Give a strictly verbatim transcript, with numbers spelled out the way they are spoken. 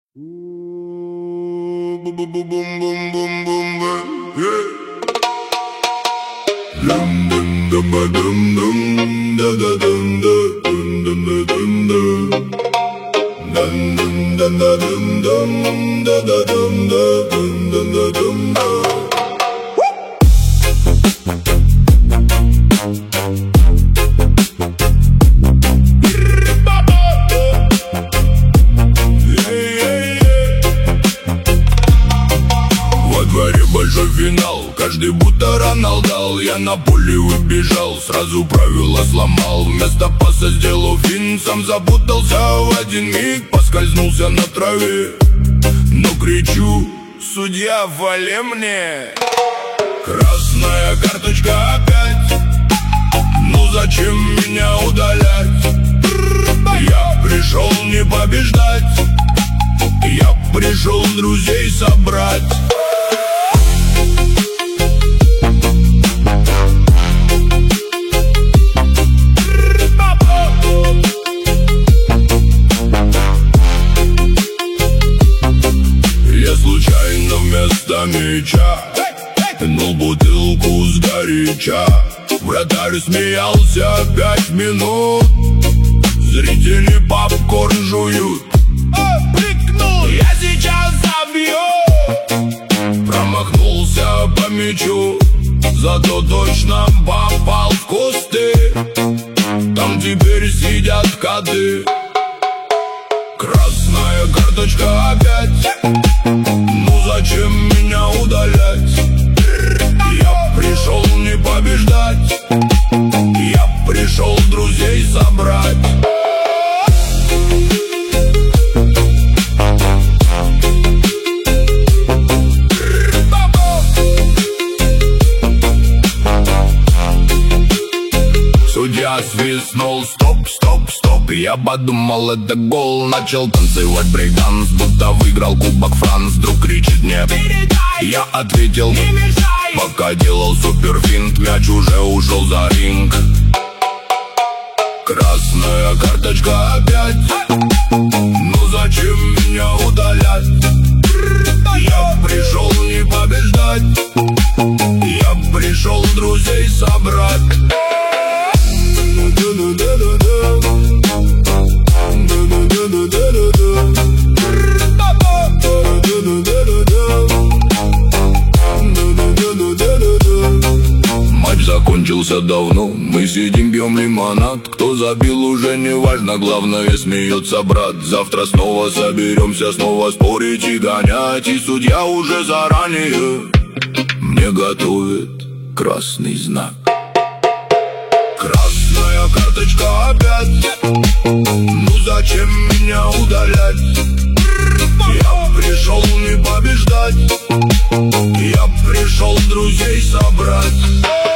Большой финал, каждый будто Роналдал. Я на поле выбежал, сразу правила сломал. Вместо паса сделал финт, сам запутался в один миг. Поскользнулся на траве, но кричу: судья, вали мне! Красная карточка опять. Ну зачем меня удалять? Я пришел не побеждать, я пришел друзей собрать. Случайно вместо мяча пнул бутылку сгоряча. Вратарь смеялся пять минут, зрители попкорн жуют. Я сейчас забью. Промахнулся по мячу, зато точно попал в кусты. Там теперь сидят коты. Красная карточка опять. Ну зачем меня удалять? Я пришел не побеждать, я пришел друзей собрать. Судья свистнул: стоп, стоп, стоп. Я подумал, это гол. Начал танцевать брейк-данс, будто выиграл Кубок Франц. Вдруг кричит мне: передай! Я ответил: не мешай! Пока делал суперфинт, мяч уже ушел за ринг. Красная карточка опять. Ну зачем меня удалять? Я пришел не побеждать, я пришел друзей собрать. Матч закончился давно, мы сидим, пьем лимонад. Кто забил, уже не важно, главное, смеется брат. Завтра снова соберемся, снова спорить и гонять. И судья уже заранее мне готовит красный знак. Красная карточка опять. Ну зачем меня удалять? Я пришел не побеждать, я пришел друзей собрать.